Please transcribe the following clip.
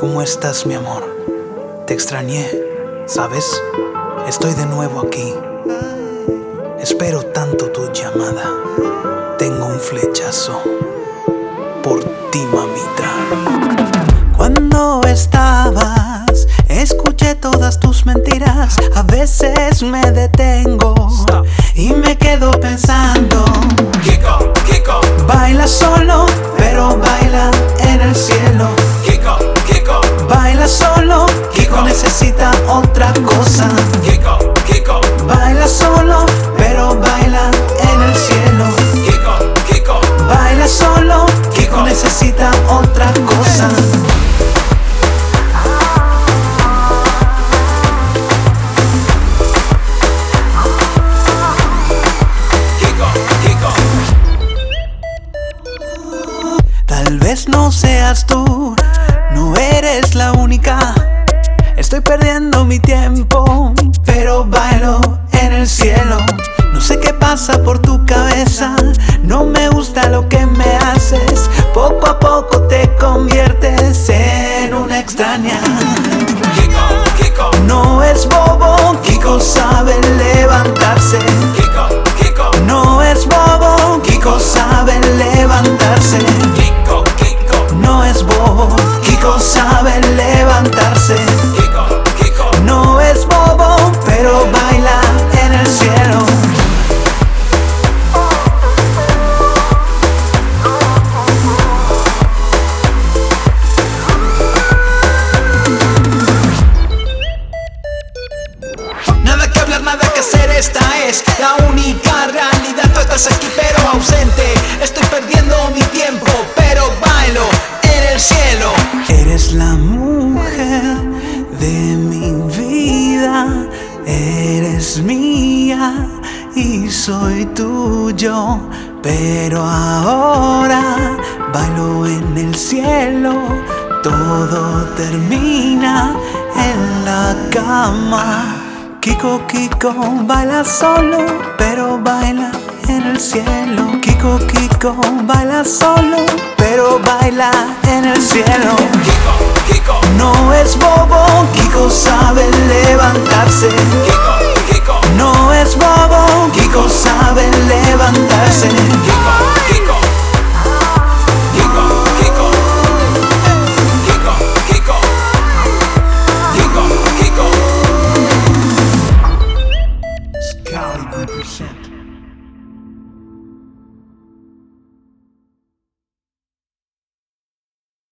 ¿Cómo estás, mi amor? Te extrañé, ¿sabes? Estoy de nuevo aquí. Espero tanto tu llamada. Tengo un flechazo por ti, mamita. Cuando estabas, escuché todas tus mentiras. A veces me detengo y me quedo pensando. Kiko, Kiko, Baila solo, pero baila en el cielo. Kiko, Kiko, Baila solo, Kiko necesita otra cosa. Kiko, Kiko, Baila solo, pero baila en el cielo. Kiko, Kiko, Baila solo, Kiko necesita otra cosa. Kiko, Kiko. Tal vez no seas tú, no eres la única. Estoy perdiendo mi tiempo, pero bailo en el cielo. No sé qué pasa por tu cabeza, no me gusta lo que me haces. Poco a poco te conviertes en una extraña. Kiko, Kiko, No es bobo, Kiko sabe levantarse. Kiko, Kiko, No es bobo, Kiko sabe levantarse. Kiko, Kiko, No es bobo, Kiko sabe levantarse. Kiko, Kiko. No es bobo, pero baila en el cielo. Nada que hablar, nada que hacer, esta es la única realidad. Tú estás aquí pero ausente. Estoy perdiendo mi tiempo, pero bailo en el cielo. Eres la mujer de mi vida, eres mía y soy tuyo. Pero ahora bailo en el cielo, todo termina en la cama. Kiko, Kiko, baila solo, pero baila en el cielo. Kiko, Kiko, baila solo, pero baila en el cielo. Kiko, Kiko, No es bobo, Kiko sabe levantarse. Kiko, Kiko, No es bobo, Kiko sabe levantarse. Kiko, Kiko.